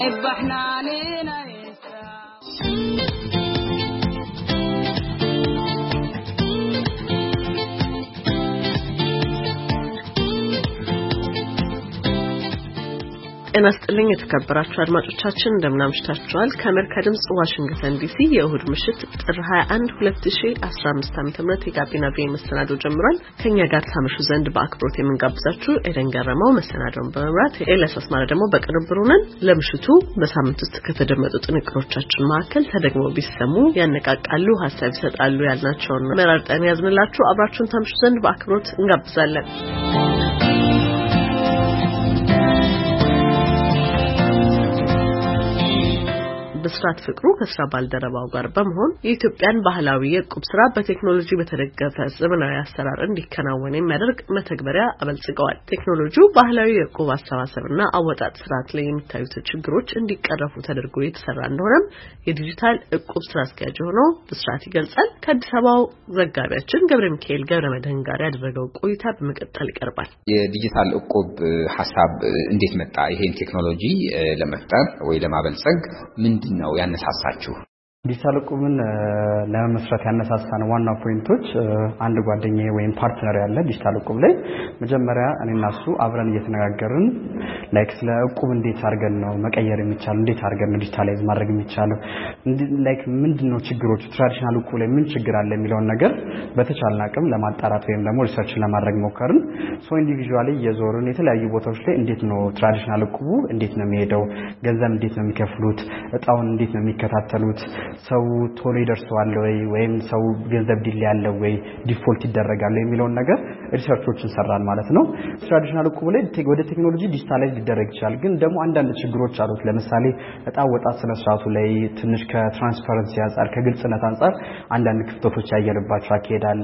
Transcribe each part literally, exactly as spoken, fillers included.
ጤና ይስጥልኝ የተከበራችሁ አድማጮቻችን እንደምን አምሽታችኋል ከአሜሪካ ድምጽ ዋሽንግተን ዲሲ የእሁድ ምሽት ጥር ሃያ አንድ ሁለት ሺህ አስራ አምስት ዓመተ ምህረት የጋቢና ቪ መሰናዶ ጀምሯል ከኛ ጋር ታመሹ ዘንድ በአክብሮት የምንጋብዛችሁ ኤደን ገረመው መሰናዶውን በመምራት ኤልያስ አስማራ ደግሞ በቅንብሩ ነን ለምሽቱ በሳምንት ውስጥ ከተደመጡ ጥንቅሮቻችን መካከል ተደግመው ቢሰሙ ያነቃቃሉ ሐሳብ ይሰጣሉ ያልናቸውን መራርጠን ያዝንላችሁ አብራችሁን ታመሹ ዘንድ በአክብሮት እንጋብዛለን በስራት ፍቅሩ ከስራ ባልደረባው ጋር በመሆን የኢትዮጵያን ባህላዊ የቁብ ስራ በቴክኖሎጂ በተደገፈ ዘመናዊ አሰራር እንዲከናወን የሚያደርግ መተግበሪያ አበልጽገዋል። ቴክኖሎጂው ባህላዊ የቁብ አሰባሰብና አወጣጥ ስርዓት ላይ የሚታዩት ችግሮች እንዲቀረፉ ተደርጎ የተሰራ እንደሆነም የዲጂታል እቁብ ስራ አስኪያጅ ሆኖ በስራት ይገልጻል። ከአዲስ አበባው ዘጋቢያችን ገብረ ሚካኤል ገብረ መድህን ጋር ያደረገው ቆይታ በመቀጠል ይቀርባል። የዲጂታል እቁብ ሐሳብ እንዴት መጣ? ይሄን ቴክኖሎጂ ለመፍጠር ወይ ለማበልጸግ ምን ነው ያነሳሳችሁ? ዲጂታል እቁብን ለመስራት ያነሳሳን ዋና ፖይንቶች አንድ ጓደኛዬ ወይም ፓርትነር ያለ ዲጂታል እቁብ ላይ መጀመሪያ እኔና እሱ አብረን እየተነጋገርን ላይክ ስለ እቁብ እንዴት አድርገን ነው መቀየር የሚቻለው እንዴት አድርገን ነው ዲጂታላይዝ ማድረግ የሚቻለው ላይክ ምንድነው ችግሮቹ ትራዲሽናል እቁብ ላይ ምን ችግር አለ የሚለውን ነገር በተቻለን አቅም ለማጣራት ወይም ደግሞ ሪሰርች ለማድረግ ሞከርን ሶ ኢንዲቪጁዋሊ የዞርን የተለያዩ ቦታዎች ላይ እንዴት ነው ትራዲሽናል እቁቡ እንዴት ነው የሚሄደው ገንዘብ እንዴት ነው የሚከፍሉት እጣውን እንዴት ነው የሚከታተሉት ሰው ቶሎ ይደርሰዋል ወይ ወይም ሰው ገንዘብ ዲል ያለው ወይ ዲፎልት ይደረጋል የሚለውን ነገር ሪሰርቾችን ሰራን ማለት ነው ትራዲሽናል እቁብ ላይ ወደ ቴክኖሎጂ ዲጂታላይዝ ሊደረግ ይችላል ግን ደግሞ አንዳንድ ችግሮች አሉት ለምሳሌ እጣ ወጣት ስለስራቱ ላይ ትንሽ ከትራንስፓረንሲ አንፃር ከግልጽነት አንፃር አንዳንድ ክፍተቶች ያየለባቸው አካሄዳለ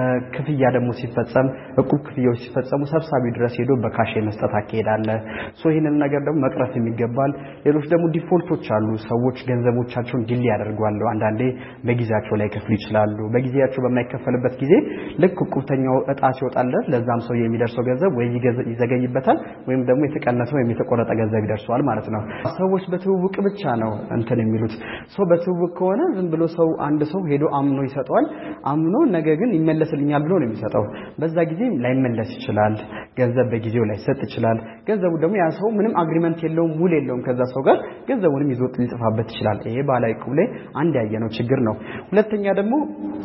ክፍያ ደግሞ ሲፈጸም እቁብ ክፍያዎች ሲፈጸሙ ሰብሳቢ ድረስ ሄዶ በካሽ መስጠት አካሄዳለ ሶ ይሄንን ነገር ደግሞ መቅረፍ የሚገባል ሌሎች ደግሞ ዲፎልቶች አሉ ሰዎች ገንዘቦቻቸውን ዲል ያደርጋሉ አንዳንዴ በጊዜያቸው ላይ ከፍሉ ይችላሉ በጊዜያቸው በማይከፈልበት ጊዜ ልክ እቁብተኛው እጣ ሲወጣለት ለዛም ሰው የሚደርሰው ገንዘብ ወይ ይዘገይበታል ወይም ደግሞ የተቀነሰው ወይም የተቆረጠ ገንዘብ ይደርሰዋል ማለት ነው ሰዎች በትውውቅ ብቻ ነው እንትን የሚሉት ሶ በትውውቅ ከሆነ ዝም ብሎ ሰው አንድ ሰው ሄዶ አምኖ ይሰጣል አምኖ ነገ ግን ይመለስልኛል ብሎ ነው የሚሰጠው በዛ ጊዜ ላይመለስ ይችላል ገንዘብ በጊዜው ላይ ሰጥ ይችላል ገንዘቡ ደግሞ ያ ሰው ምንም አግሪመንት የለውም ውል የለውም ከዛ ሰው ጋር ገንዘቡንም ይዞት ሊጥፋበት ይችላል ይሄ ባህላዊ እቁብ ላይ አንድ ያየነው ችግር ነው ሁለተኛ ደግሞ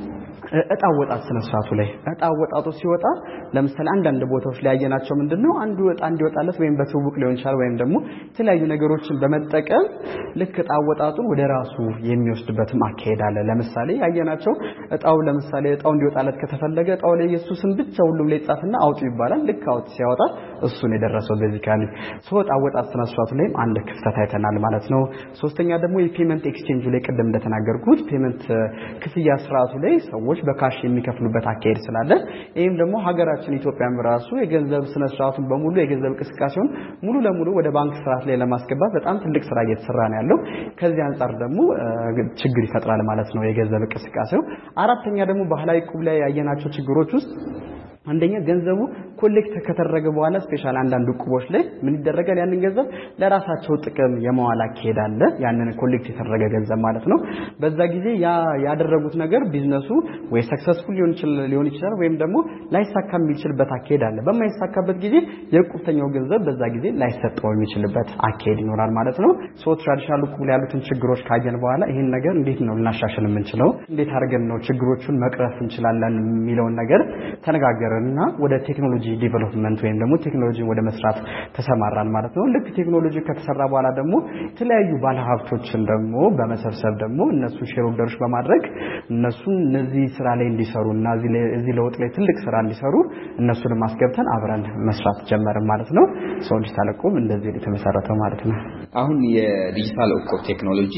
እጣ ወጣት ስለስራቱ ላይ እጣ ወጣቱ ሲወጣ ለምሳሌ አንዳንድ ቦታዎች ላይ ያየናቸው ምንድነው አንዱ እጣ እንዲወጣለት ወይም በትውውቅ ሊሆን ይችላል ወይም ደግሞ የተለያዩ ነገሮችን በመጠቀም ልክ እጣ ወጣቱን ወደ ራሱ የሚወስድበትም አካሄድ አለ ለምሳሌ ያየናቸው እጣው ለምሳሌ እጣው እንዲወጣለት ከተፈለገ እጣው ላይ ኢየሱስን ብቻ ሁሉም ላይ ጻፍና አውጡ ይባላል ልክ አውጥ ሲያወጣ እሱን የደረሰው ቤዚካሊ ሶ እጣ ወጣት ስለስራቱ ላይ አንድ ክፍተት አይተናል ማለት ነው ሶስተኛ ደግሞ የፔመንት ኤክስቼንጅ ላይ ቀደም እንደተናገርኩት ፔመንት ክፍያ ስርዓቱ ላይ ሰዎች በካሽ የሚከፍሉበት አካሄድ ስላለ ይሄም ደግሞ ሀገራችን ኢትዮጵያም ራሱ የገንዘብ ስነ ስርዓቱን በሙሉ የገንዘብ ቅስቃሴውን ሙሉ ለሙሉ ወደ ባንክ ስርዓት ላይ ለማስገባት በጣም ትልቅ ስራ እየተሰራ ነው ያለው ከዚህ አንፃር ደግሞ ችግር ይፈጥራል ማለት ነው የገንዘብ ቅስቃሴው አራተኛ ደግሞ ባህላዊ እቁብ ላይ ያየናቸው ችግሮች ውስጥ አንደኛ ገንዘቡ ኮሌክት ከተደረገ በኋላ ስፔሻል አንዳንድ እቁቦች ላይ ምን ይደረጋል ያንን ገንዘብ ለራሳቸው ጥቅም የማዋል አካሄድ አለ ያንን ኮሌክት የተደረገ ገንዘብ ማለት ነው በዛ ጊዜ ያ ያደረጉት ነገር ቢዝነሱ ወይ ሰክሰስፉል ሊሆን ይችላል ሊሆን ይችላል ወይም ደግሞ ላይሳካ የሚችልበት አካሄድ አለ በማይሳካበት ጊዜ የቁብተኛው ገንዘብ በዛ ጊዜ ላይሰጠው የሚችልበት አካሄድ ይኖራል ማለት ነው ሶ ትራዲሽናል እቁብ ላይ ያሉትን ችግሮች ካየን በኋላ ይሄን ነገር እንዴት ነው ልናሻሽል የምንችለው እንዴት አድርገን ነው ችግሮቹን መቅረፍ እንችላለን የሚለውን ነገር ተነጋገርን እና ወደ ቴክኖሎጂ ዲቨሎፕመንት ወይም ደግሞ ቴክኖሎጂ ወደ መስራት ተሰማራን ማለት ነው ልክ ቴክኖሎጂ ከተሰራ በኋላ ደግሞ የተለያዩ ባለሀብቶችን ደግሞ በመሰብሰብ ደግሞ እነሱ ሼርሆልደሮች በማድረግ እነሱ እነዚህ ስራ ላይ እንዲሰሩና እዚህ እዚህ ለውጥ ላይ ትልቅ ስራ እንዲሰሩ እነሱን ማስገብተን አብረን መስራት ጀመርን ማለት ነው ሰው ዲጂታል እቁብ እንደዚህ የተመሰረተው ማለት ነው አሁን የዲጂታል እቁብ ቴክኖሎጂ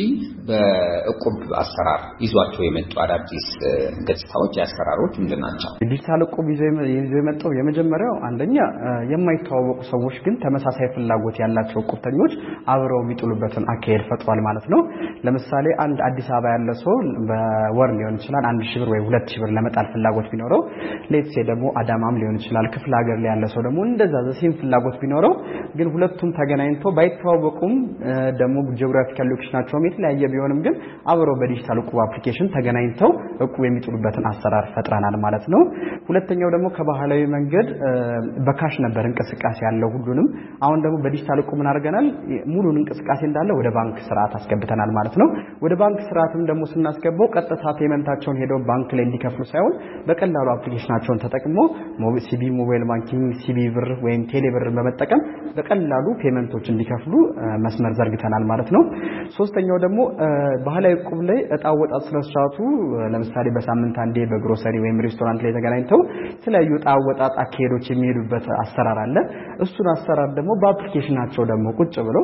በእቁብ አሰራር ይዟቸው የመጡ አዳዲስ ገጽታዎች ያሰራሮች ምንድናቸው ዲጂታል እቁብ ይዞ ይዞ የመጣው የመጀመሪያው አንደኛ የማይተዋወቁ ሰዎች ግን ተመሳሳይ ፍላጎት ያላቸው ቁጥተኞች አብረው የሚጥሉበትን አካሄድ ፈጥሯል ማለት ነው። ለምሳሌ አንድ አዲስ አበባ ያለ ሰው በወር ሊሆን ይችላል አንድ ሺህ ብር ወይ ሁለት ሺህ ብር ለመጣል ፍላጎት ቢኖረው ሌትስ ደግሞ አዳማም ሊሆን ይችላል ክፍለ ሀገር ላይ ያለ ሰው ደግሞ እንደዛ ዘሴም ፍላጎት ቢኖረው ግን ሁለቱም ተገናኝተው ባይተዋወቁም ደግሞ ጂኦግራፊካል ሎኬሽናቸውም የተለያየ ቢሆንም ግን አብረው በዲጂታል ዕቁብ አፕሊኬሽን ተገናኝተው ዕቁብ የሚጥሉበትን አሰራር ፈጥረናል ማለት ነው። ሁለተኛው ደግሞ ከባህላዊ መንገድ በካሽ ነበር እንቅስቃሴ ያለው ሁሉንም አሁን ደግሞ በዲጂታል ዕቁብ ምን አድርገናል ሙሉን እንቅስቃሴ እንዳለ ወደ ባንክ ስርዓት አስገብተናል ማለት ነው። ወደ ባንክ ስርዓትም ደግሞ ስናስገባው ቀጥታ ፔመንታቸውን ሄደው ባንክ ላይ እንዲከፍሉ ሳይሆን በቀላሉ አፕሊኬሽናቸውን ተጠቅመው ሲቢ ሞባይል ባንኪንግ ሲቢ ብር ወይም ቴሌ ብር በመጠቀም በቀላሉ ፔመንቶች እንዲከፍሉ መስመር ዘርግተናል ማለት ነው። ሶስተኛው ደግሞ ባህላዊ ዕቁብ ላይ ዕጣ ወጣት ስለሻቱ ለምሳሌ በሳምንት አንዴ በግሮሰሪ ወይም ሬስቶራንት ላይ ተገናኝተው ስለዩ ዕጣ ወጣት አካሄዶች የሚሄዱበት አሰራር አለ። እሱን አሰራር ደግሞ በአፕሊኬሽናቸው ደግሞ ቁጭ ብለው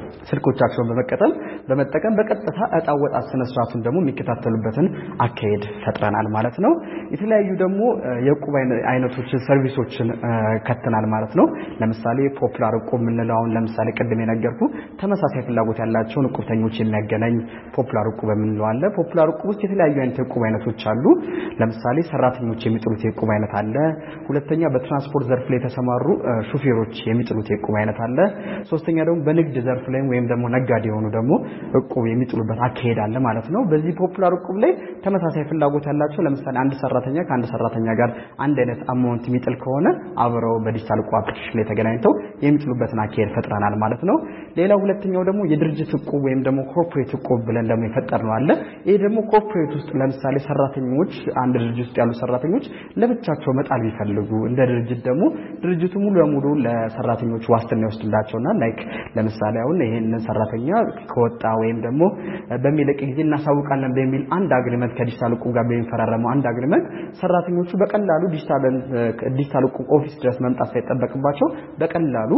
ስልኮቻቸውን በመቀጠል በመጠቀም በቀጥታ ዕጣ ወጣት ስነስርዓቱን ደግሞ የሚከታተሉበትን አካሄድ ፈጥረናል ማለት ነው። የተለያዩ ደግሞ የዕቁብ አይነቶችን ሰርቪሶችን ከተናል ማለት ነው። ለምሳሌ ፖፑላር ዕቁብ ምንለው አሁን ለምሳሌ ቀደም የነገርኩ ተመሳሳይ ፍላጎት ያላቸውን ዕቁብተኞች የሚያገናኝ ፖፑላር ዕቁብ ምንለው አለ። ፖፑላር ዕቁብ ውስጥ የተለያዩ አይነት ዕቁብ አይነቶች አሉ። ለምሳሌ ሰራተኞች የሚጥሉት የዕቁብ አይነት አለ። ሁለተኛ በትራንስፖርት ዘርፍ ላይ የተሰማሩ ሹፌሮች የሚጥሉት የዕቁብ አይነት አለ። ሶስተኛ ደግሞ በንግድ ዘርፍ ላይ ወይም ደግሞ ነጋዴ የሆኑ ደግሞ ዕቁብ የሚጥሉበት አካሄድ አለ ማለት ነው። በዚህ ፖፑላር ዕቁብ ላይ ተመሳሳይ ፍላጎት ያላቸው ለምሳሌ አንድ ሰራተኛ ከአንድ ሰራተኛ ጋር አንድ አይነት አማውንት የሚጥል ከሆነ አብረው በዲጂታል ዕቁብ አፕሊኬሽን ላይ ተገናኝተው የሚጥሉበትን አካሄድ ፈጥረናል ማለት ነው። ሌላው ሁለተኛው ደግሞ የድርጅት ዕቁብ ወይም ደግሞ ኮርፖሬት ዕቁብ ብለን ደግሞ የፈጠርነው አለ። ይሄ ደግሞ ኮርፖሬት ውስጥ ለምሳሌ ሰራተኞች አንድ ድርጅት ውስጥ ያሉ ሰራተኞች ለብቻቸው መጣል ቢፈልጉ እንደ ድርጅት ደግሞ ድርጅቱ ሙሉ ለሙሉ ለሰራተኞች ዋስትና ይወስድላቸውና ላይክ ለምሳሌ አሁን ይሄንን ሰራተኛ ከወጣ ወይም ደግሞ በሚለቅ ጊዜ እናሳውቃለን በሚል አንድ አግሪመንት ከዲጂታል ዕቁብ ጋር በሚፈራረመው አንድ አግሪመንት ሰራተኞቹ በቀላሉ ዲጂታል ዲጂታል ዕቁብ ኦፊስ ድረስ መምጣት ሳይጠበቅባቸው በቀላሉ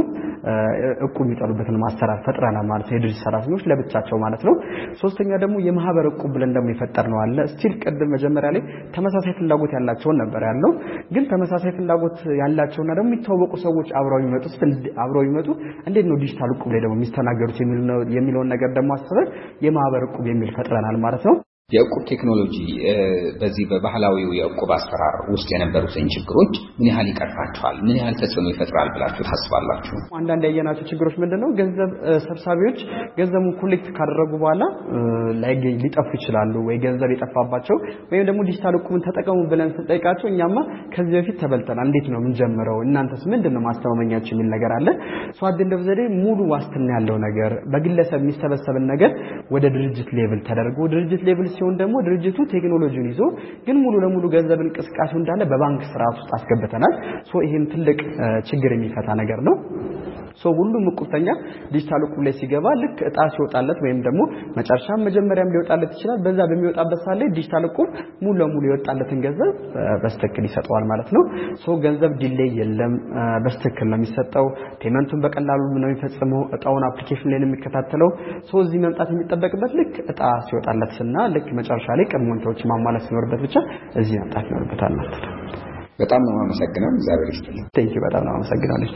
ዕቁብ የሚጠሉበትን ማስተራር ፈጥረናል ማለት ነው። የድርጅት ሰራተኞች ለብቻቸው ማለት ነው። ሶስተኛ ደግሞ የማህበር ዕቁብ ብለን ደግሞ የፈጠርነው አለ። ስቲል ቀደም መጀመሪያ ላይ ተመሳሳይ ፍላጎት ያላቸው ነበር ያለው። ግን ተመሳሳይ ፍላጎት ያላቸውና ደግሞ የሚተዋወቁ ሰዎች አብረው ይመጡ አብረው ይመጡ እንዴት ነው ዲጂታል ዕቁብ ላይ ደግሞ የሚስተናገሩት የሚለውን ነገር ደግሞ አስበን የማህበር ዕቁብ የሚል ፈጥረናል ማለት ነው። የዕቁብ ቴክኖሎጂ በዚህ በባህላዊው የዕቁብ አሰራር ውስጥ የነበሩትን ችግሮች ምን ያህል ይቀርፋቸዋል? ምን ያህል ተጽዕኖ ይፈጥራል ብላችሁ ታስባላችሁ? አንዳንድ ያየናቸው ችግሮች ምንድነው? ገንዘብ ሰብሳቢዎች ገንዘቡን ኮሌክት ካደረጉ በኋላ ላይገኝ ሊጠፉ ይችላሉ ወይ ገንዘብ የጠፋባቸው ወይም ደግሞ ዲጂታል ዕቁብን ተጠቀሙ ብለን ስንጠይቃቸው እኛማ ከዚህ በፊት ተበልተናል እንዴት ነው ምን ጀምረው እናንተስ ምንድነው ማስተማመኛችሁ የሚል ነገር አለ። ሶ አደንደብ ዘዴ ሙሉ ዋስትና ያለው ነገር በግለሰብ የሚሰበሰብን ነገር ወደ ድርጅት ሌቭል ተደርጎ ድርጅት ሌቭል ሲሆን ደግሞ ድርጅቱ ቴክኖሎጂውን ይዞ ግን ሙሉ ለሙሉ ገንዘብ እንቅስቃሴው እንዳለ በባንክ ስርዓት ውስጥ አስገብተናል። ሶ ይሄም ትልቅ ችግር የሚፈታ ነገር ነው። ሶ ሁሉም ዕቁብተኛ ዲጂታል ዕቁብ ላይ ሲገባ ልክ ዕጣ ሲወጣለት ወይም ደግሞ መጨረሻም መጀመሪያም ሊወጣለት ይችላል በዛ በሚወጣበት ሰዓት ላይ ዲጂታል ዕቁብ ሙሉ ለሙሉ የወጣለትን ገንዘብ በስተክል ይሰጠዋል ማለት ነው። ሶ ገንዘብ ዲሌይ የለም በስተክል ነው የሚሰጠው። ፔመንቱን በቀላሉ ነው የሚፈጽመው። ዕጣውን አፕሊኬሽን ላይ ነው የሚከታተለው። ሶ እዚህ መምጣት የሚጠበቅበት ልክ ዕጣ ሲወጣለትና ልክ መጨረሻ ላይ ቅድሞንቶች ማሟላት ሲኖርበት ብቻ እዚህ መምጣት ይኖርበታል ማለት ነው። በጣም ነው የማመሰግነው። እግዚአብሔር ይስጥልኝ። ቴንክ ዩ በጣም ነው የማመሰግነው።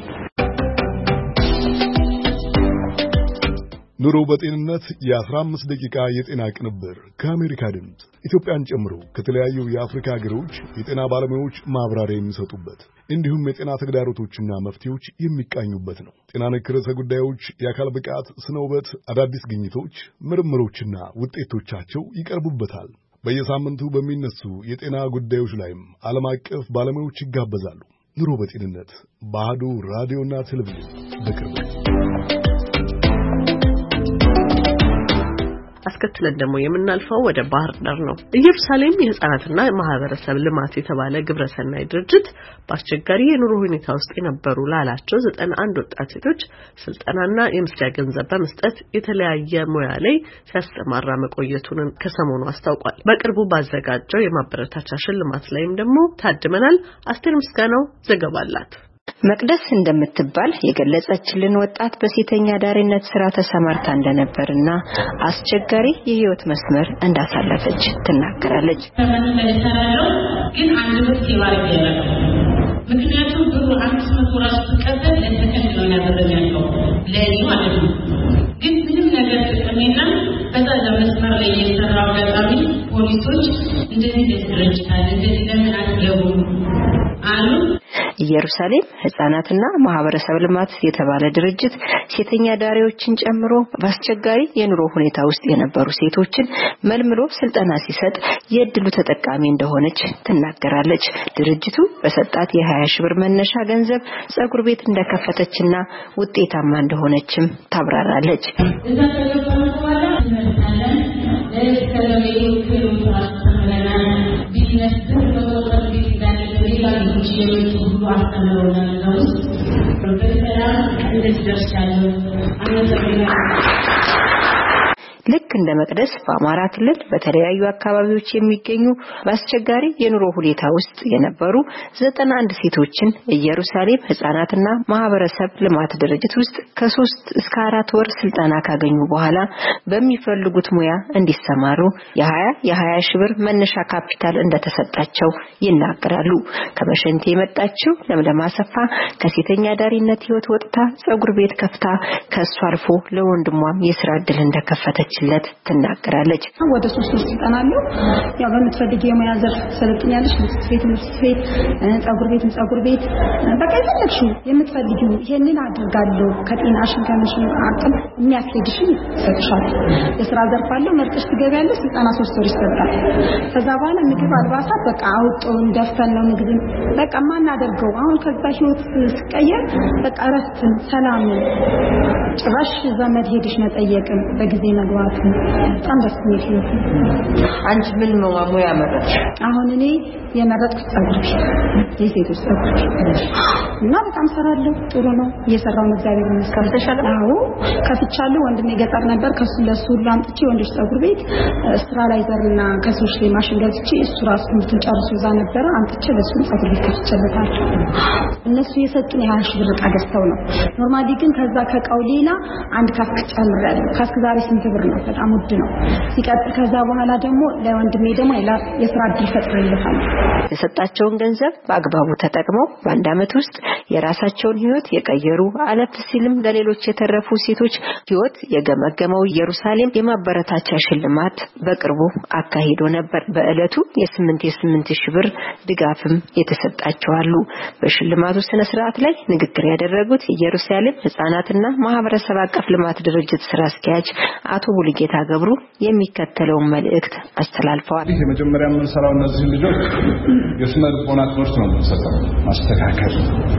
ኑሮ በጤንነት የአስራ አምስት ደቂቃ የጤና ቅንብር ከአሜሪካ ድምፅ ኢትዮጵያን ጨምሮ ከተለያዩ የአፍሪካ ሀገሮች የጤና ባለሙያዎች ማብራሪያ የሚሰጡበት እንዲሁም የጤና ተግዳሮቶችና መፍትሄዎች የሚቃኙበት ነው። ጤና ነክ ርዕሰ ጉዳዮች፣ የአካል ብቃት፣ ስነ ውበት፣ አዳዲስ ግኝቶች፣ ምርምሮችና ውጤቶቻቸው ይቀርቡበታል። በየሳምንቱ በሚነሱ የጤና ጉዳዮች ላይም ዓለም አቀፍ ባለሙያዎች ይጋበዛሉ። ኑሮ በጤንነት በአሃዱ ራዲዮና ቴሌቪዥን በቅርቡ አስከትለን ደግሞ የምናልፈው ወደ ባህር ዳር ነው። ኢየሩሳሌም የህፃናትና ማህበረሰብ ልማት የተባለ ግብረሰናይ ድርጅት በአስቸጋሪ የኑሮ ሁኔታ ውስጥ የነበሩ ላላቸው ዘጠና አንድ ወጣት ሴቶች ስልጠናና የመስሪያ ገንዘብ በመስጠት የተለያየ ሙያ ላይ ሲያስተማራ መቆየቱን ከሰሞኑ አስታውቋል። በቅርቡ ባዘጋጀው የማበረታቻ ሽልማት ላይም ደግሞ ታድመናል። አስቴር ምስጋናው ዘገባ አላት። መቅደስ እንደምትባል የገለጸችልን ወጣት በሴተኛ ዳሪነት ስራ ተሰማርታ እንደነበርና አስቸጋሪ የህይወት መስመር እንዳሳለፈች ትናገራለች። ግን አንድ ወጥ ይባል ምክንያቱም ብሩ አምስት መቶ ራስ ተቀበል ለተከን ነው ያደረገው ለኔ ማለት ነው ግን ምንም ነገር ተቀመና በዛ ለመስመር ላይ የሰራው ገጣሚ ፖሊሶች እንደዚህ ድርጅታል እንደዚህ ለምን አትገቡም አሉ ኢየሩሳሌም ህፃናትና ማህበረሰብ ልማት የተባለ ድርጅት ሴተኛ ዳሪዎችን ጨምሮ በአስቸጋሪ የኑሮ ሁኔታ ውስጥ የነበሩ ሴቶችን መልምሎ ስልጠና ሲሰጥ የእድሉ ተጠቃሚ እንደሆነች ትናገራለች ድርጅቱ በሰጣት የ20 ሺህ ብር መነሻ ገንዘብ ጸጉር ቤት እንደከፈተችና ውጤታማ እንደሆነችም ታብራራለች እዛ ተገባን በኋላ እንመጣለን ለሰለሜው ክሎታስ ተመለና ቢዝነስ ተወጣጣ ቢዝነስ ሌላ ልጅ የምትሉ አስተምሮና ነው በተለይ እንደዚህ ደርሻለሁ አመሰግናለሁ ልክ እንደ መቅደስ በአማራ ክልል በተለያዩ አካባቢዎች የሚገኙ በአስቸጋሪ የኑሮ ሁኔታ ውስጥ የነበሩ ዘጠና አንድ ሴቶችን ኢየሩሳሌም ህፃናትና ማህበረሰብ ልማት ድርጅት ውስጥ ከሶስት እስከ አራት ወር ስልጠና ካገኙ በኋላ በሚፈልጉት ሙያ እንዲሰማሩ የ20 የ20 ሺህ ብር መነሻ ካፒታል እንደተሰጣቸው ይናገራሉ ከመሸንቴ የመጣችው ለምለም አሰፋ ከሴተኛ ዳሪነት ህይወት ወጥታ ጸጉር ቤት ከፍታ ከሷ አልፎ ለወንድሟም የሥራ ዕድል እንደከፈተች ለት ተናገራለች ወደ ሶስት ስልጠናለሁ ያው በምትፈልጊው የሙያ ዘርፍ ሰልጥኛለሽ ስፌት ስፌት ጸጉር ቤት ጸጉር ቤት በቃ ይፈልግሽው የምትፈልጊው ይሄንን አድርጋለሁ ከጤናሽ ጋርሽ አቅም የሚያስኬድሽ ሰጥሻል የሥራ ዘርፍ አለው መርጠሽ ትገቢያለሽ ስልጠና ሶስት ወር ይሰጣል ከዛ በኋላ ምግብ አልባሳት በቃ አውጥተው እንደፍተን ነው ምግብ በቃ ማናደርገው አሁን ከዛ ህይወት ስቀየር በቃ ረፍትን ሰላም ጭራሽ ዘመድ ሄድሽ መጠየቅም በጊዜ መግባት በጣም ደስ የሚል አንቺ ምን ነው ሙያ መረጥሽ አሁን እኔ የመረጥኩት ጸጉር ቤት የሴቶች ጸጉር ቤት እና በጣም ሰራለሁ ጥሩ ነው እየሰራው ነው እግዚአብሔር ይመስገን ተሻለ አዎ ከፍቻለሁ ወንድሜ ገጠር ነበር ከሱ ለሱ ላምጥቼ ወንዶች ጸጉር ቤት ስራ ላይ ዘርና ከሶሽ ላይ ማሽን ገዝቼ እሱ ራሱ እንትን ጨርሶ ዛ ነበር አምጥቼ ለሱ ጸጉር ቤት ከፍቼለታለሁ እነሱ የሰጡን የ20 ሺህ ብር ዕቃ ገዝተው ነው ኖርማሊ ግን ከዛ ከቃው ሌላ አንድ ካስክ ጨምራለሁ ካስክ ዛሬ ስንት ብር ነው በጣም ውድ ነው ሲቀጥል ከዛ በኋላ ደግሞ ለወንድሜ ደግሞ የሥራ ዕድል ፈጥረንለታል የሰጣቸውን ገንዘብ በአግባቡ ተጠቅመው በአንድ አመት ውስጥ የራሳቸውን ህይወት የቀየሩ አለፍ ሲልም ለሌሎች የተረፉ ሴቶች ህይወት የገመገመው ኢየሩሳሌም የማበረታቻ ሽልማት በቅርቡ አካሂዶ ነበር በእለቱ የ8 የ8 ሺህ ብር ድጋፍም የተሰጣቸው አሉ በሽልማቱ ስነ ስርዓት ላይ ንግግር ያደረጉት ኢየሩሳሌም ህፃናትና ማህበረሰብ አቀፍ ልማት ድርጅት ስራ አስኪያጅ አቶ ቡልጌታ ገብሩ የሚከተለውን መልእክት አስተላልፈዋል የመጀመሪያ ምን ሰራው እነዚህ ልጆች የስነ ልቦና ትምህርት ነው የምንሰጠው ማስተካከል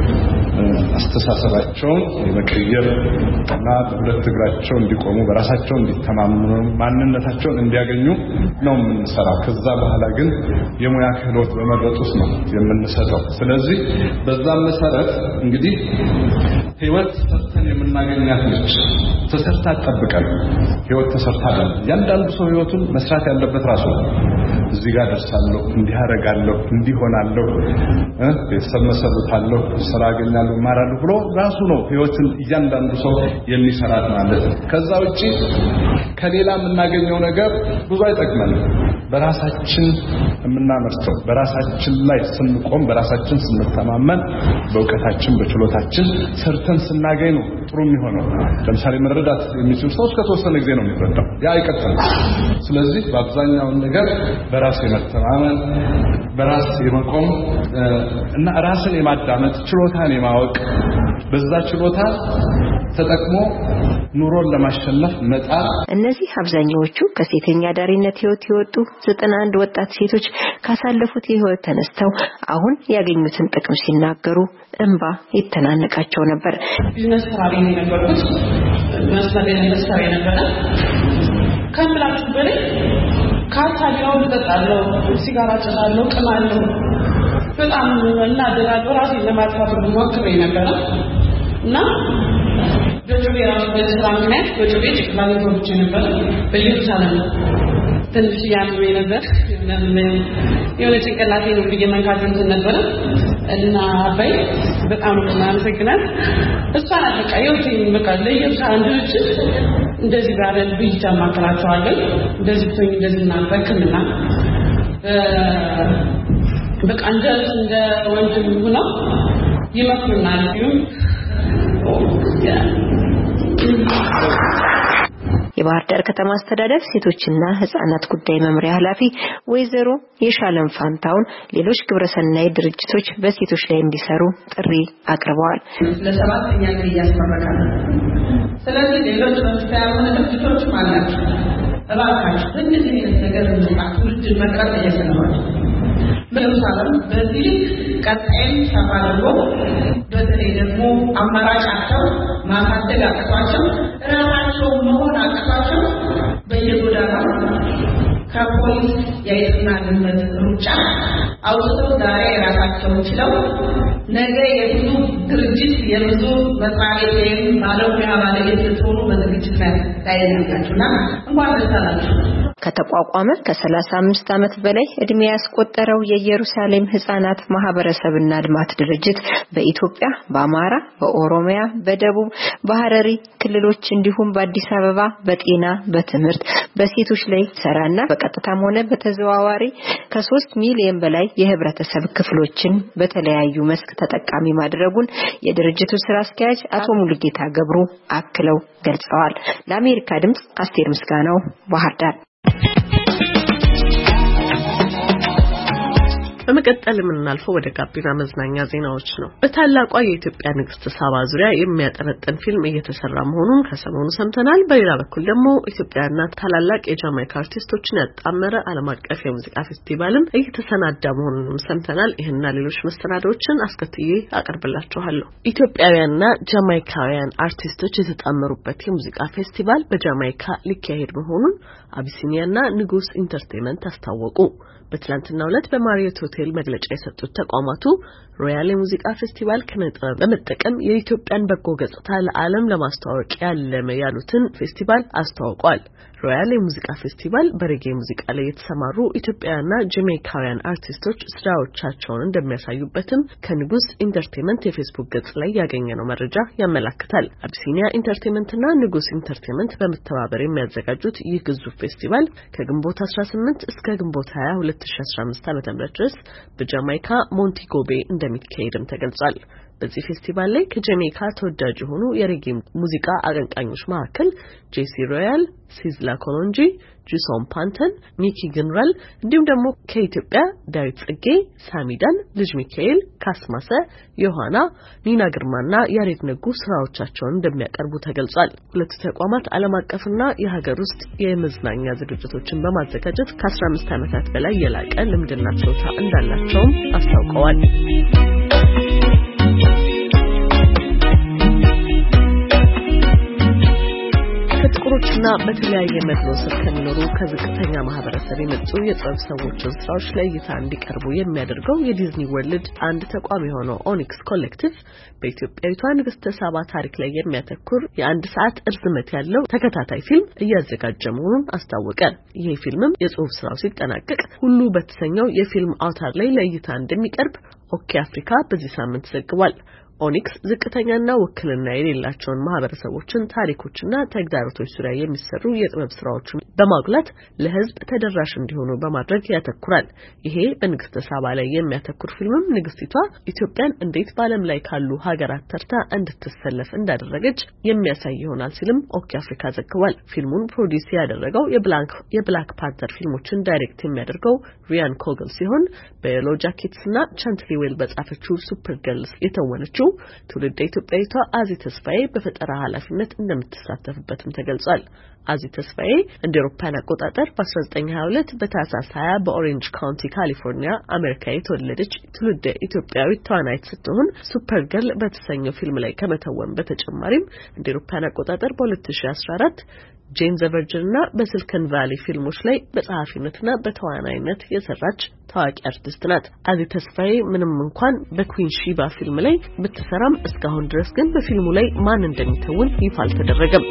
አስተሳሰባቸውን የመቀየር እና በሁለት እግራቸው እንዲቆሙ በራሳቸው እንዲተማመኑ ማንነታቸውን እንዲያገኙ ነው የምንሰራው ከዛ በኋላ ግን የሙያ ክህሎት በመረጡት ነው የምንሰጠው ስለዚህ በዛ መሰረት እንግዲህ ህይወት ሰርተን የምናገኛት ልጅ ተሰርታ ተጠብቀን ህይወት ተሰርታ አይደል ያንዳንዱ ሰው ህይወቱን መስራት ያለበት ራሱ እዚህ ጋር ደርሳለሁ እንዲህ አረጋለሁ እንዲህ ሆናለሁ እ ቤተሰብ መሰረታለሁ ስራ አገኛለሁ ማራለሁ ብሎ ራሱ ነው ህይወትን እያንዳንዱ ሰው የሚሰራት ማለት ከዛ ውጪ ከሌላ የምናገኘው ነገር ብዙ አይጠቅመንም በራሳችን የምናመርተው በራሳችን ላይ ስንቆም በራሳችን ስንተማመን በእውቀታችን በችሎታችን ሰርተን ስናገኝ ነው ጥሩ የሚሆነው ለምሳሌ መረዳት የሚችል ሰው ከተወሰነ ጊዜ ነው የሚረዳው ያ አይቀጥልም ስለዚህ በአብዛኛው ነገር በራስ የመተማመን በራስ የመቆም እና ራስን የማዳመጥ ችሎታን የማወቅ በዛ ችሎታ ተጠቅሞ ኑሮን ለማሸነፍ መጣር እነዚህ አብዛኛዎቹ ከሴተኛ ዳሪነት ህይወት የወጡ ዘጠና አንድ ወጣት ሴቶች ካሳለፉት ህይወት ተነስተው አሁን ያገኙትን ጥቅም ሲናገሩ እንባ ይተናነቃቸው ነበር ቢዝነስ ስራሪ ነበርኩት መስመር ላይ መስራት ነበር ከምላችሁ በላይ ካታሊያው ተጣጣለው ሲጋራ ጨላለው ቅማለው በጣም እና ደራዶ ራሴን ለማጥፋት ሞክሬ ነበር እና በጆቤ ራሱ በስራ ምክንያት በጆቤ ጭቅላቴ ወጥቼ ነበር በኢየሩሳሌም ትንሽ ያምሬ ነበር የሆነ ጭቅላቴ ነው ብዬ መንካት እንትን ነበር እና አባይ በጣም እናመሰግናል እሷ አለቃ ይወቴን በቃ ለኢየሩሳሌም ልጅ እንደዚህ ጋር ብቻ ማከራቸዋለሁ እንደዚህ ብቶኝ እንደዚህ እናንተክምና በቃ እንደ እንደ ወንድም ሆነው ይመክሩናል ይሁን የባህር ዳር ከተማ አስተዳደር ሴቶችና ህፃናት ጉዳይ መምሪያ ኃላፊ ወይዘሮ የሻለም ፋንታውን ሌሎች ግብረሰናይ ድርጅቶች በሴቶች ላይ እንዲሰሩ ጥሪ አቅርበዋል። ለሰባተኛ ጊዜ ያስመረቃል። ስለዚህ ሌሎች መንግስታዊ ድርጅቶች ማለት እባካችሁ እንደዚህ አይነት ነገር ትውልድ መቅረጽ እየሰራች በምሳሌ በዚህ ቀጣይ ተባልጎ በተለይ ደግሞ አማራጫቸው ማሳደግ አቅቷቸው ራሳቸው መሆን አቅቷቸው በየጎዳናው ከፖሊስ የይጥና ድንበር ሩጫ አውጥተው ዛሬ ራሳቸውን ችለው ነገ የብዙ ድርጅት የብዙ መስሪያ ቤት ባለሙያ ባለቤት ሆኖ በዝግጅት ላይ ታያላችሁና እንኳን ደስ አላችሁ። ከተቋቋመ ከሰላሳ አምስት ዓመት በላይ እድሜ ያስቆጠረው የኢየሩሳሌም ህፃናት ማህበረሰብና ልማት ድርጅት በኢትዮጵያ በአማራ በኦሮሚያ በደቡብ በሐረሪ ክልሎች እንዲሁም በአዲስ አበባ በጤና በትምህርት በሴቶች ላይ ሰራና በቀጥታም ሆነ በተዘዋዋሪ ከሶስት ሚሊዮን በላይ የህብረተሰብ ክፍሎችን በተለያዩ መስክ ተጠቃሚ ማድረጉን የድርጅቱ ስራ አስኪያጅ አቶ ሙሉጌታ ገብሩ አክለው ገልጸዋል። ለአሜሪካ ድምጽ አስቴር ምስጋናው ባህር ዳር። በመቀጠል የምናልፈው ወደ ጋቢና መዝናኛ ዜናዎች ነው። በታላቋ የኢትዮጵያ ንግስት ሳባ ዙሪያ የሚያጠነጥን ፊልም እየተሰራ መሆኑን ከሰሞኑ ሰምተናል። በሌላ በኩል ደግሞ ኢትዮጵያና ታላላቅ የጃማይካ አርቲስቶችን ያጣመረ ዓለም አቀፍ የሙዚቃ ፌስቲቫልም እየተሰናዳ መሆኑንም ሰምተናል። ይሄንና ሌሎች መሰናዶዎችን አስከትዬ አቀርብላችኋለሁ። ኢትዮጵያውያንና ጃማይካውያን አርቲስቶች የተጣመሩበት የሙዚቃ ፌስቲቫል በጃማይካ ሊካሄድ መሆኑን አቢሲኒያና ንጉስ ኢንተርቴይንመንት አስታወቁ። በትላንትናው ዕለት በማሪዮት ሆቴል መግለጫ የሰጡት ተቋማቱ ሮያል የሙዚቃ ፌስቲቫል ከነጥበብ በመጠቀም የኢትዮጵያን በጎ ገጽታ ለዓለም ለማስተዋወቅ ያለመ ያሉትን ፌስቲቫል አስተዋውቋል። ሮያል የሙዚቃ ፌስቲቫል በሬጌ ሙዚቃ ላይ የተሰማሩ ኢትዮጵያውያንና ጃማይካውያን አርቲስቶች ስራዎቻቸውን እንደሚያሳዩበትም ከንጉስ ኢንተርቴይንመንት የፌስቡክ ገጽ ላይ ያገኘነው መረጃ ያመለክታል። አቢሲኒያ ኢንተርቴይንመንትና ንጉስ ኢንተርቴይንመንት በመተባበር የሚያዘጋጁት ይህ ግዙፍ ፌስቲቫል ከግንቦት አስራ ስምንት እስከ ግንቦት ሃያ ሁለት ሺህ አስራ አምስት ዓ.ም ድረስ በጃማይካ ሞንቲጎቤ እንደሚካሄድም ተገልጿል። በዚህ ፌስቲቫል ላይ ከጃማይካ ተወዳጅ የሆኑ የሬጌ ሙዚቃ አቀንቃኞች መካከል ጄሲ ሮያል፣ ሲዝላ ኮሎንጂ፣ ጁሶን ፓንተን፣ ሚኪ ግንራል እንዲሁም ደግሞ ከኢትዮጵያ ዳዊት ጽጌ፣ ሳሚዳን፣ ልጅ ሚካኤል፣ ካስማሰ፣ ዮሐና፣ ኒና ግርማና ያሬድ ነጉ ስራዎቻቸውን እንደሚያቀርቡ ተገልጿል። ሁለቱ ተቋማት ዓለም አቀፍና የሀገር ውስጥ የመዝናኛ ዝግጅቶችን በማዘጋጀት ከአስራ አምስት ዓመታት በላይ የላቀ ልምድና ችሎታ እንዳላቸውም አስታውቀዋል። ከጥቁሮችና በተለያየ መድሎ ስር ከሚኖሩ ከዝቅተኛ ማህበረሰብ የመጡ የጥበብ ሰዎችን ስራዎች ለእይታ እንዲቀርቡ የሚያደርገው የዲዝኒ ወርልድ አንድ ተቋም የሆነው ኦኒክስ ኮሌክቲቭ በኢትዮጵያዊቷ ንግስት ሳባ ታሪክ ላይ የሚያተኩር የአንድ ሰዓት እርዝመት ያለው ተከታታይ ፊልም እያዘጋጀ መሆኑን አስታወቀ። ይሄ ፊልምም የጽሑፍ ስራው ሲጠናቀቅ ሁሉ በተሰኘው የፊልም አውታር ላይ ለእይታ እንደሚቀርብ ኦኬ አፍሪካ በዚህ ሳምንት ዘግቧል። ኦኒክስ ዝቅተኛና ውክልና የሌላቸውን ማህበረሰቦችን ታሪኮችና ተግዳሮቶች ዙሪያ የሚሰሩ የጥበብ ስራዎችን በማጉላት ለህዝብ ተደራሽ እንዲሆኑ በማድረግ ያተኩራል። ይሄ በንግስት ሳባ ላይ የሚያተኩር ፊልምም ንግስቲቷ ኢትዮጵያን እንዴት በዓለም ላይ ካሉ ሀገራት ተርታ እንድትሰለፍ እንዳደረገች የሚያሳይ ይሆናል ሲልም ኦኬ አፍሪካ ዘግቧል። ፊልሙን ፕሮዲዩስ ያደረገው የብላክ የብላክ ፓንተር ፊልሞችን ዳይሬክት የሚያደርገው ሪያን ኮግል ሲሆን በየሎ ጃኬትስና ቻንትሊ ዌል በጻፈችው ሱፐር ገርልስ የተወነችው ትውልደ ኢትዮጵያዊቷ አዚ ተስፋዬ በፈጠራ ኃላፊነት እንደምትሳተፍበትም ተገልጿል። አዚ ተስፋዬ እንደ አውሮፓውያን አቆጣጠር በ1922 በታህሳስ ሃያ በኦሬንጅ ካውንቲ ካሊፎርኒያ አሜሪካ የተወለደች ትውልደ ኢትዮጵያዊት ተዋናይት ስትሆን ሱፐር ገርል በተሰኘው ፊልም ላይ ከመተወን በተጨማሪም እንደ አውሮፓውያን አቆጣጠር በ2014 ጄን ዘ ቨርጅንና በሲሊኮን ቫሊ ፊልሞች ላይ በጸሐፊነትና በተዋናይነት የሰራች ታዋቂ አርቲስት ናት። አዚ ተስፋዬ ምንም እንኳን በኩዊን ሺባ ፊልም ላይ ብትሰራም እስካሁን ድረስ ግን በፊልሙ ላይ ማን እንደሚተውን ይፋ አልተደረገም።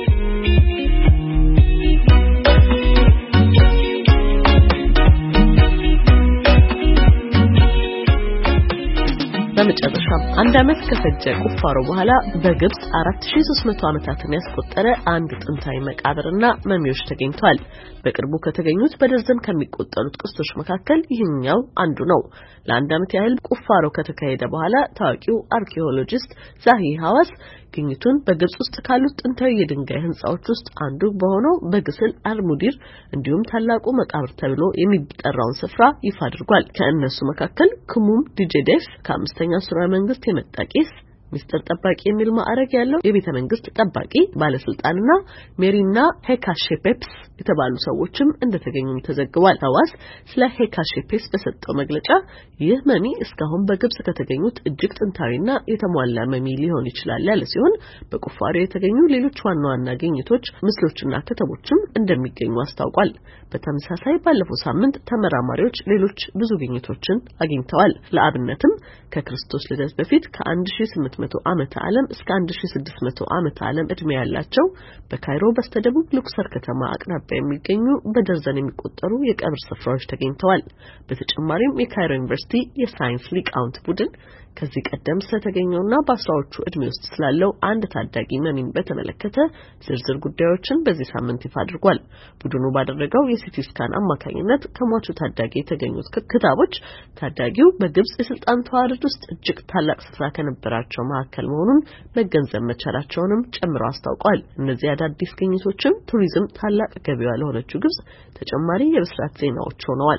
በመጨረሻም አንድ ዓመት ከፈጀ ቁፋሮ በኋላ በግብጽ አራት ሺህ ሶስት መቶ ዓመታትን ያስቆጠረ አንድ ጥንታዊ መቃብርና መሚዎች ተገኝቷል። በቅርቡ ከተገኙት በደርዘን ከሚቆጠሩት ቅርሶች መካከል ይህኛው አንዱ ነው። ለአንድ ዓመት ያህል ቁፋሮ ከተካሄደ በኋላ ታዋቂው አርኪኦሎጂስት ዛሂ ሐዋስ ግኝቱን በግብጽ ውስጥ ካሉት ጥንታዊ የድንጋይ ህንጻዎች ውስጥ አንዱ በሆነው በግስል አልሙዲር እንዲሁም ታላቁ መቃብር ተብሎ የሚጠራውን ስፍራ ይፋ አድርጓል። ከእነሱ መካከል ኩሙም ዲጄዴፍ ከአምስተኛው ሱራ መንግስት የመጣ ቄስ፣ ሚስተር ጠባቂ የሚል ማዕረግ ያለው የቤተ መንግስት ጠባቂ ባለስልጣንና ሜሪና ሄካሼፔፕስ የተባሉ ሰዎችም እንደተገኙም ተዘግቧል። ሐዋስ ስለ ሄካሼፔፕስ በሰጠው መግለጫ ይህ መሚ እስካሁን በግብጽ ከተገኙት እጅግ ጥንታዊና የተሟላ መሚ ሊሆን ይችላል ያለ ሲሆን በቁፋሮ የተገኙ ሌሎች ዋና ዋና ግኝቶች፣ ምስሎችና ከተቦችም እንደሚገኙ አስታውቋል። በተመሳሳይ ባለፈው ሳምንት ተመራማሪዎች ሌሎች ብዙ ግኝቶችን አግኝተዋል። ለአብነትም ከክርስቶስ ልደት በፊት ከ1800 ዓመተ ዓለም እስከ አንድ ሺህ ስድስት መቶ ዓመተ ዓለም እድሜ ያላቸው በካይሮ በስተደቡብ ሉክሰር ከተማ አቅራቢያ የሚገኙ በደርዘን የሚቆጠሩ የቀብር ስፍራዎች ተገኝተዋል። በተጨማሪም የካይሮ ዩኒቨርሲቲ የሳይንስ ሊቃውንት ቡድን ከዚህ ቀደም ስለተገኘውና በአስራዎቹ እድሜ ውስጥ ስላለው አንድ ታዳጊ መሚን በተመለከተ ዝርዝር ጉዳዮችን በዚህ ሳምንት ይፋ አድርጓል። ቡድኑ ባደረገው የሲቲ ስካን አማካኝነት ከሟቹ ታዳጊ የተገኙት ክታቦች ታዳጊው በግብጽ የስልጣን ተዋረድ ውስጥ እጅግ ታላቅ ስፍራ ከነበራቸው መካከል መሆኑን መገንዘብ መቻላቸውንም ጨምረው አስታውቀዋል። እነዚህ አዳዲስ ግኝቶችም ቱሪዝም ታላቅ ገበያ ለሆነችው ግብጽ ተጨማሪ የብስራት ዜናዎች ሆነዋል።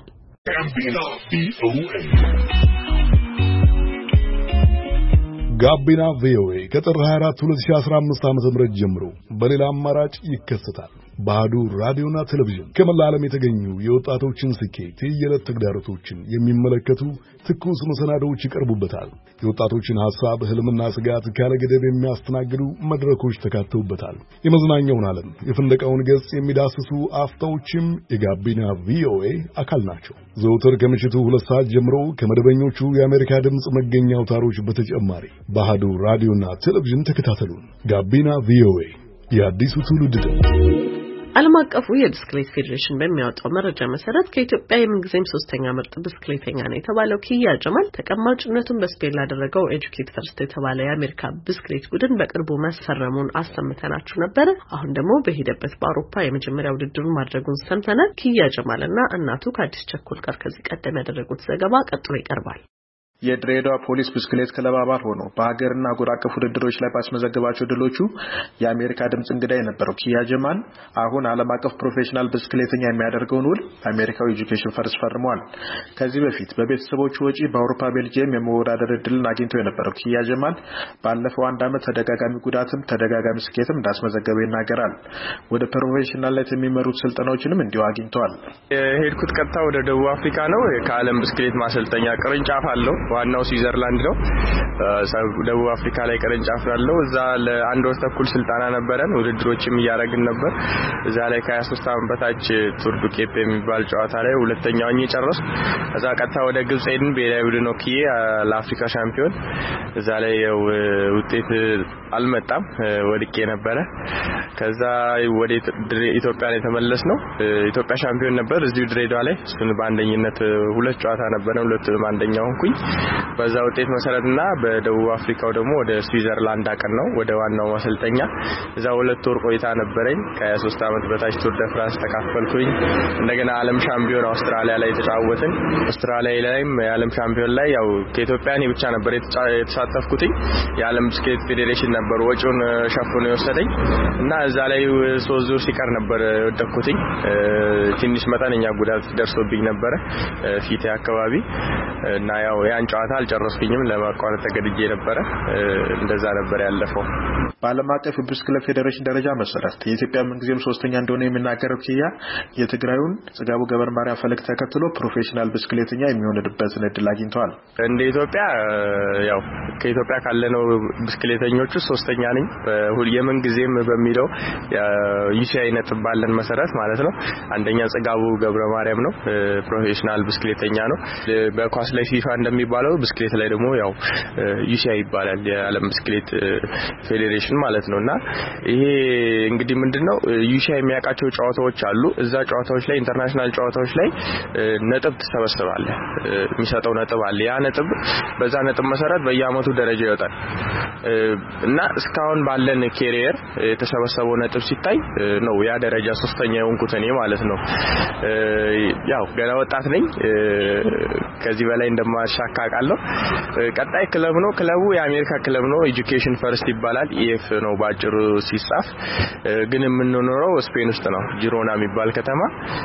ጋቢና ቪኦኤ ከጥር ሃያ አራት ሁለት ሺህ አስራ አምስት ዓመተ ምህረት ጀምሮ በሌላ አማራጭ ይከሰታል። ባህዱ ራዲዮና ቴሌቪዥን ከመላ ዓለም የተገኙ የወጣቶችን ስኬት፣ የየዕለት ተግዳሮቶችን የሚመለከቱ ትኩስ መሰናዶዎች ይቀርቡበታል። የወጣቶችን ሐሳብ፣ ህልምና ስጋት ካለገደብ የሚያስተናግዱ መድረኮች ተካተውበታል። የመዝናኛውን ዓለም፣ የፍንደቃውን ገጽ የሚዳስሱ አፍታዎችም የጋቢና ቪኦኤ አካል ናቸው። ዘውትር ከምሽቱ ሁለት ሰዓት ጀምሮ ከመደበኞቹ የአሜሪካ ድምጽ መገኛ አውታሮች በተጨማሪ ባህዱ ራዲዮና ቴሌቪዥን ተከታተሉን። ጋቢና ቪኦኤ የአዲሱ ትውልድ ድምጽ። ዓለም አቀፉ የብስክሌት ፌዴሬሽን በሚያወጣው መረጃ መሰረት ከኢትዮጵያ የምንጊዜም ሶስተኛ ምርጥ ብስክሌተኛ ነው የተባለው ኪያ ጀማል ተቀማጭነቱን በስፔን ላደረገው ኤጁኬት ፈርስት የተባለ የአሜሪካ ብስክሌት ቡድን በቅርቡ መስፈረሙን አሰምተናችሁ ነበር። አሁን ደግሞ በሄደበት በአውሮፓ የመጀመሪያ ውድድሩን ማድረጉን ሰምተናል። ኪያ ጀማልና እናቱ ከአዲስ ቸኮል ጋር ከዚህ ቀደም ያደረጉት ዘገባ ቀጥሎ ይቀርባል። የድሬዳዋ ፖሊስ ብስክሌት ክለብ አባል ሆኖ በሀገርና አህጉር አቀፍ ውድድሮች ላይ ባስመዘገባቸው ድሎቹ የአሜሪካ ድምጽ እንግዳ የነበረው ኪያ ጀማል አሁን ዓለም አቀፍ ፕሮፌሽናል ብስክሌተኛ የሚያደርገውን ውል አሜሪካዊ ኤጁኬሽን ፈርስት ፈርሟል። ከዚህ በፊት በቤተሰቦቹ ወጪ በአውሮፓ ቤልጂየም የመወዳደር እድልን አግኝቶ የነበረው ኪያ ጀማል ባለፈው አንድ ዓመት ተደጋጋሚ ጉዳትም ተደጋጋሚ ስኬትም እንዳስመዘገበ ይናገራል። ወደ ፕሮፌሽናልነት የሚመሩት ስልጠናዎችንም እንዲሁ አግኝተዋል። የሄድኩት ቀጥታ ወደ ደቡብ አፍሪካ ነው። ከዓለም ብስክሌት ማሰልጠኛ ቅርንጫፍ አለው። ዋናው ስዊዘርላንድ ነው። ደቡብ አፍሪካ ላይ ቅርንጫፍ አለው። እዛ ለአንድ ወር ተኩል ስልጣና ነበረን። ውድድሮችም ያያረግን ነበር። እዛ ላይ ከ23 ዓመት በታች ቱር ዱ ኬፕ የሚባል ጨዋታ ላይ ሁለተኛውን እየጨረስኩ እዛ ቀጥታ ወደ ግብጽ ሄድን። ብሔራዊ ቡድን ወክዬ ለአፍሪካ ሻምፒዮን እዛ ላይ ውጤት አልመጣም፣ ወድቄ ነበረ። ከዛ ወደ ኢትዮጵያ ላይ ተመለስነው። ኢትዮጵያ ሻምፒዮን ነበር እዚሁ ድሬዳዋ ላይ። እሱን በአንደኝነት ሁለት ጨዋታ ነበረ፣ ሁለቱም አንደኛው ሆንኩኝ። በዛ ውጤት መሰረትና በደቡብ አፍሪካው ደግሞ ወደ ስዊዘርላንድ አቀናው ወደ ዋናው ማሰልጠኛ። እዛ ሁለት ወር ቆይታ ነበረኝ። ከ23 ዓመት በታች ቱር ደ ፍራንስ ተካፈልኩኝ። እንደገና ዓለም ሻምፒዮን አውስትራሊያ ላይ ተጫወትን። አውስትራሊያ ላይም የዓለም ሻምፒዮን ላይ ያው ከኢትዮጵያ እኔ ብቻ ነበር የተሳተፍኩትኝ። የዓለም ብስክሌት ፌዴሬሽን ነበር ወጪውን ሸፍኖ የወሰደኝ እና እዛ ላይ ሶስት ዙር ሲቀር ነበር ወደኩትኝ። ትንሽ መጠነኛ ጉዳት ደርሶብኝ ነበር ፊቴ አካባቢ እና ያው ያን ጨዋታ አልጨረስኩኝም፣ ለማቋረጥ ተገድጄ ነበር። እንደዛ ነበር ያለፈው። በዓለም አቀፍ ብስክሌት ፌዴሬሽን ደረጃ መሰረት የኢትዮጵያ ምንጊዜም ሶስተኛ እንደሆነ የሚናገረው ኪያ የትግራዩን ጽጋቡ ገበር ማርያም ፈለግ ተከትሎ ፕሮፌሽናል ብስክሌተኛ የሚሆንበት እድል አግኝተዋል። እንደ ኢትዮጵያ ያው ከኢትዮጵያ ካለነው ብስክሌተኞቹ ሶስተኛ ነኝ። የምንጊዜም በሚለው ዩሲአይ ነጥብ ባለን መሰረት ማለት ነው። አንደኛ ጽጋቡ ገብረ ማርያም ነው፣ ፕሮፌሽናል ብስክሌተኛ ነው። በኳስ ላይ ፊፋ እንደሚባለው የሚባለው ብስክሌት ላይ ደግሞ ያው ዩሲአይ ይባላል የዓለም ብስክሌት ፌዴሬሽን ማለት ነውና ይሄ እንግዲህ ምንድነው ዩሲአይ የሚያውቃቸው ጨዋታዎች አሉ እዛ ጨዋታዎች ላይ ኢንተርናሽናል ጨዋታዎች ላይ ነጥብ ተሰበስባለ የሚሰጠው ነጥብ አለ ያ ነጥብ በዛ ነጥብ መሰረት በየአመቱ ደረጃ ይወጣል እና እስካሁን ባለን ኬሪየር የተሰበሰበው ነጥብ ሲታይ ነው ያ ደረጃ ሶስተኛ የሆንኩት እኔ ማለት ነው ያው ገና ወጣት ነኝ ከዚህ በላይ እንደማሻካካለሁ ቀጣይ ክለብ ነው ክለቡ የአሜሪካ ክለብ ነው ኤጁኬሽን ፈርስት ይባላል ኢኤፍ ነው ባጭሩ ሲጻፍ ግን የምንኖረው ስፔን ውስጥ ነው ጂሮና የሚባል ከተማ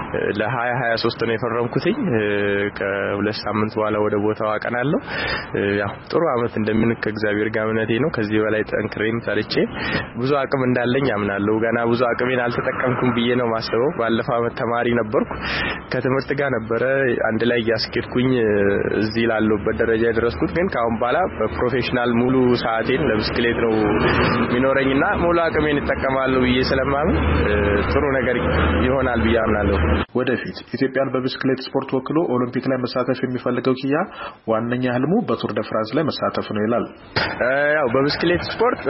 ለ2023 ነው የፈረምኩትኝ ከሁለት ሳምንት በኋላ ወደ ቦታው አቀናለሁ ያው ጥሩ አመት እንደምን ከእግዚአብሔር ጋር ምነቴ ነው ከዚህ በላይ ጠንክሬም ሰርቼ ብዙ አቅም እንዳለኝ አምናለሁ ገና ብዙ አቅሜን አልተጠቀምኩም ብዬ ነው ማስበው ባለፈው አመት ተማሪ ነበርኩ ከትምህርት ጋር ነበር አንድ ላይ ያስከድኩኝ እዚህ ላልኩበት ደረጃ ድረስኩት ግን ካሁን በኋላ በፕሮፌሽናል ሙሉ ሰዓቴን ለብስክሌት ነው ሚኖረኝና ሙሉ አቅሜን እጠቀማለሁ ብዬ ስለማምን ጥሩ ነገር ይሆናል ብዬ አምናለሁ ወደፊት ኢትዮጵያን በብስክሌት ስፖርት ወክሎ ኦሎምፒክ ላይ መሳተፍ የሚፈልገው ኪያ ዋነኛ ህልሙ በቱር ደ ፍራንስ ላይ መሳተፍ ነው ይላል ያው በብስክሌት ስፖርት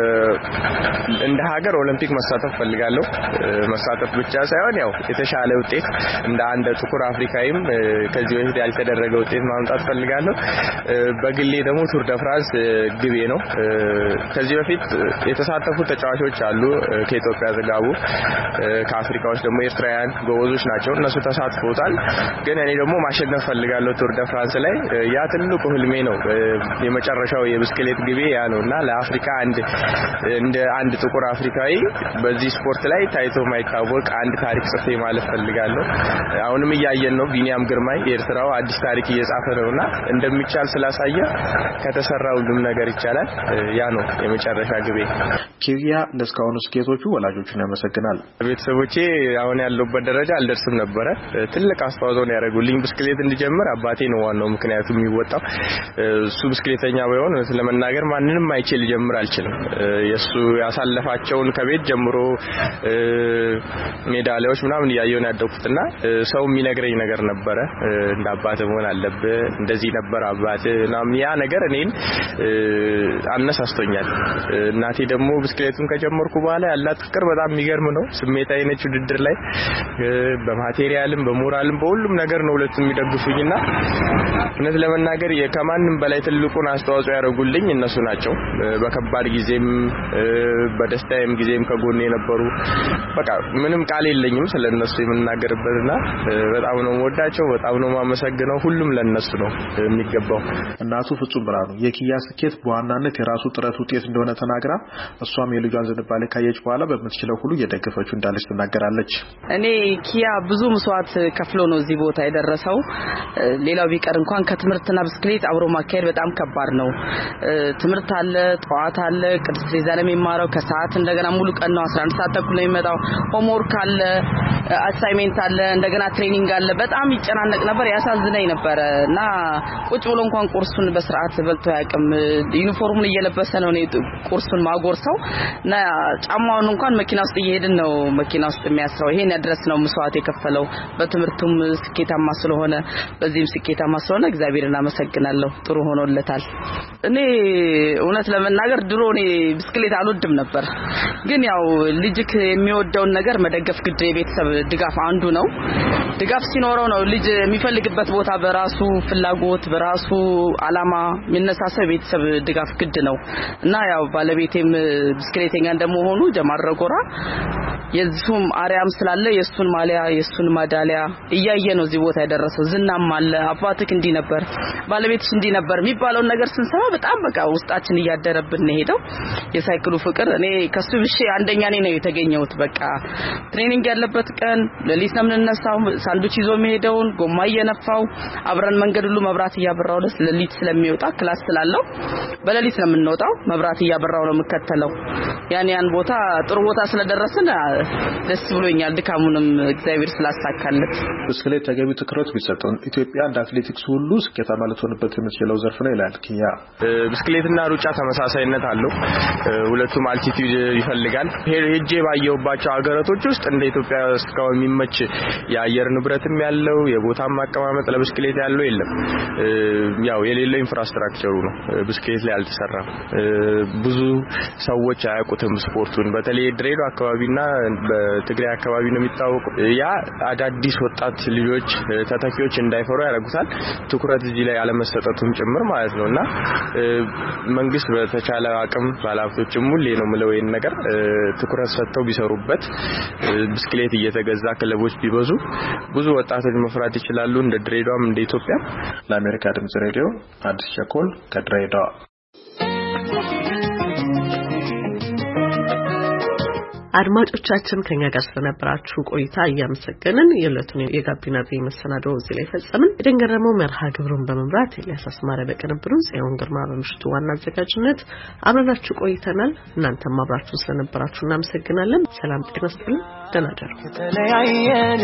እንደ ሀገር ኦሎምፒክ መሳተፍ ፈልጋለሁ መሳተፍ ብቻ ሳይሆን ያው የተሻለ ውጤት እንደ አንድ ጥቁር አፍሪካዊም ከዚህ በፊት ያልተደረገ ውጤት ማምጣት ፈልጋለሁ በግሌ ደግሞ ቱር ደ ፍራንስ ግቤ ነው ከዚህ በፊት የተሳተፉ ተጫዋቾች አሉ ከኢትዮጵያ ዘጋቡ ከአፍሪካዎች ደግሞ ኤርትራውያን ጎበዞች ናቸው እነሱ ተሳትፈውታል ግን እኔ ደግሞ ማሸነፍ ፈልጋለሁ ቱር ደ ፍራንስ ላይ ያ ትልቁ ህልሜ ነው የመጨረሻው የብስክሌት ግቤ ያ ነውና ለአፍሪካ አንድ እንደ አንድ ጥቁር አፍሪካዊ በዚህ ስፖርት ላይ ታይቶ ማይታወቅ አንድ ታሪክ ጽፌ ማለት ፈልጋለሁ አሁንም ያያየን ነው ቢኒያም ግርማይ ኤርትራው አዲስ ታሪክ እየጻፈ ነውና እንደሚቻል ስላሳየ ከተሰራው ሁሉም ነገር ይቻላል ያ ነው የመጨረሻ ግቤ ኪያ ለስካውኑ ስኬቶቹ ወላጆቹን ያመሰግናል ቤተሰቦቼ አሁን ያለውበት ደረጃ አልደርስም ነበር ትልቅ አስተዋጽኦ ነው ያደረጉልኝ ብስክሌት እንድጀምር አባቴ ነው ዋናው ምክንያቱም ይወጣው እሱ ብስክሌተኛ ባይሆን ስለመናገር ማንንም አይችል ጀምር አልችልም የሱ ያሳለፋቸውን ከቤት ጀምሮ ሜዳሊያዎች ምናምን ያየው ነው ያደኩትና ሰው የሚነግረኝ ነገር ነበር እንደ አባቴ መሆን አለበት እንደዚህ ነበር አባቴ ናም ያ ነገር እኔን አነሳስቶኛል እናቴ ደግሞ ብስክሌቱን ከጀመርኩ በኋላ ያላት ፍቅር በጣም የሚገርም ነው ስሜታዊ ነች ውድድር ላይ በማቴሪያልም በሞራልም በሁሉም ነገር ነው ሁለቱም የሚደግፉኝና እነዚህ ለመናገር የከማንም በላይ ትልቁን አስተዋጽኦ ያደርጉልኝ እነሱ ናቸው በከባድ ጊዜም በደስታዬም ጊዜም ከጎኔ ነበሩ በቃ ምንም ቃል የለኝም ስለነሱ የምናገርበትና በጣም ነው ወዳቸው በጣም ነው ማመሰግነው ሁሉም ለነሱ ነው የሚገባው እናቱ ፍጹም ብርሃኑ የኪያ ስኬት በዋናነት የራሱ ጥረት ውጤት እንደሆነ ተናግራ እሷም የልጇን ዝንባሌ ካየች በኋላ በመትችለው ሁሉ እየደገፈችው እንዳለች ተናገራለች እኔ ኪያ ብዙ መስዋዕት ከፍሎ ነው እዚህ ቦታ የደረሰው ሌላው ቢቀር እንኳን ከትምርትና ብስክሌት አብሮ ማካሄድ በጣም ከባድ ነው ትምርት አለ ጧት አለ ቅድስት ሌዛለም የሚማረው ከሰዓት እንደገና ሙሉ ቀን ነው አስራ አንድ ሰዓት ተኩል ነው የሚመጣው ሆምወርክ አለ አሳይመንት አለ እንደገና ትሬኒንግ አለ በጣም ይጨናነቅ ነበር ያሳዝነኝ ነበርና ቁጭ ብሎ እንኳን ቁርሱን በስርዓት በልቶ ያቀም ዩኒፎርሙን እየለበሰ ነው ነው ቁርሱን ማጎርሰው እና ጫማውን እንኳን መኪና ውስጥ እየሄድን ነው መኪና ውስጥ የሚያስራው ይሄን ያድረስ ነው መስዋዕት የከፈለው በትምርቱም ስኬታማ ስለሆነ በዚህም ስኬታማ ስለሆነ እግዚአብሔርን አመሰግናለሁ ጥሩ ሆኖለታል እኔ እውነት ለመናገር ድሮ እኔ ብስክሌት አልወድም ነበር ግን ያው ልጅክ የሚወደውን ነገር መደገፍ ግድ የቤተሰብ ድጋፍ አንዱ ነው ድጋፍ ሲኖረው ነው ልጅ የሚፈልግበት ቦታ በራሱ ፍላጎት በራሱ አላማ የሚነሳሰው ቤተሰብ ድጋፍ ግድ ነው እና ያው ባለቤቴም ብስክሌተኛ እንደመሆኑ ጀማረጎራ የሱም አሪያም ስላለ የሱን ማሊያ የሱን ማዳሊያ እያየ ነው እዚህ ቦታ ያደረሰው ዝናም አለ አባትክ እንዲ ነበር ባለቤትሽ እንዲ ነበር የሚባለው ነገር ስንሰማ በጣም በቃ ውስጣችን እያደረብን ነው ሄደው የሳይክሉ ፍቅር እኔ ከሱ ብቻ አንደኛ ነኝ ነው የተገኘሁት በቃ ትሬኒንግ ያለበት ቀን ለሊት ነው የምንነሳው ሳንዱች ይዞ መሄደውን ጎማ እየነፋው አብረን መንገድ ሁሉ መብራት እያበራው ደስ ለሊት ስለሚወጣ ክላስ ስላለው በለሊት ነው የምንወጣው መብራት እያበራው ነው የምከተለው ያን ያን ቦታ ጥሩ ቦታ ስለደረሰን ደስ ብሎኛል ድካሙንም እግዚአብሔር ስላሳካለት ብስክሌት ተገቢ ትኩረት ቢሰጠው ኢትዮጵያ እንደ አትሌቲክስ ሁሉ ስኬታማ ልትሆንበት የምትችለው ዘርፍ ነው ይላል ኪያ ብስክሌትና ሩጫ ተመሳሳይነት አለው ሁለቱም አልቲቲዩድ ይፈልጋል ሄጄ ባየውባቸው ሀገራቶች ውስጥ እንደ ኢትዮጵያ እስካሁን የሚመች የአየር ንብረትም ያለው የቦታም አቀማመጥ ለብስክሌት ያለው የለም ያው የሌለው ኢንፍራስትራክቸሩ ነው ብስክሌት ላይ አልተሰራም ብዙ ሰዎች አያውቁትም ስፖርቱን በተለይ ድሬዳዋ አካባቢና በትግራይ አካባቢ ነው የሚታወቀው ያ አዳዲስ ወጣት ልጆች ተተኪዎች እንዳይፈሩ ያደርጉታል ትኩረት እዚህ ላይ ያለመሰጠቱን ጭምር ማለት ነውና መንግስት በተቻለ አቅም ባለሀብቶችም ሁሌ ነው ምለው ይሄን ነገር ትኩረት ሰጥተው ቢሰሩበት ብስክሌት እየተገዛ ክለቦች ቢበዙ ብዙ ወጣቶች መፍራት ይችላሉ እንደ ድሬዳዋም እንደ ኢትዮጵያ ለአሜሪካ ድምጽ ሬዲዮ አዲስ ቸኮል ከድሬዳዋ አድማጮቻችን ከኛ ጋር ስለነበራችሁ ቆይታ እያመሰገንን የዕለቱን የጋቢና ቪ መሰናዶ እዚህ ላይ ፈጸምን ደንገረመው መርሃ ግብሩን በመምራት ኤልያስ አስማረ በቅንብሩ ጽዮን ግርማ በምሽቱ ዋና አዘጋጅነት አብረናችሁ ቆይተናል እናንተም አብራችሁ ስለነበራችሁ እናመሰግናለን ሰላም ጤና ይስጥልን ደህና ደሩ